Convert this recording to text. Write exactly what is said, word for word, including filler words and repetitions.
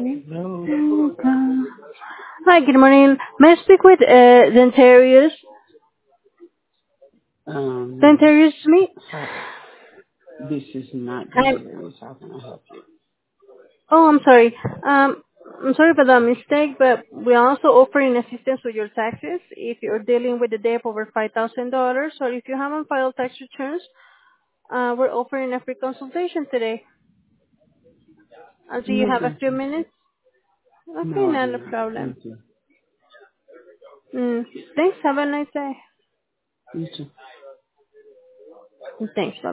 Hello. Hi, good morning. May I speak with uh, Dentarius? Um, Dentarius me? hi. This is not I'm, Denterius. How can I help you? oh, I'm sorry. Um, I'm sorry for the mistake, but we're also offering assistance with your taxes if you're dealing with a debt over five thousand dollars or if you haven't filed tax returns. Uh, we're offering a free consultation today. Uh, do you No, have a thank few you. minutes? Okay, No, I do not a not. problem. Thank you. Mm, thanks. Have a nice day. You too. Thanks. Bye.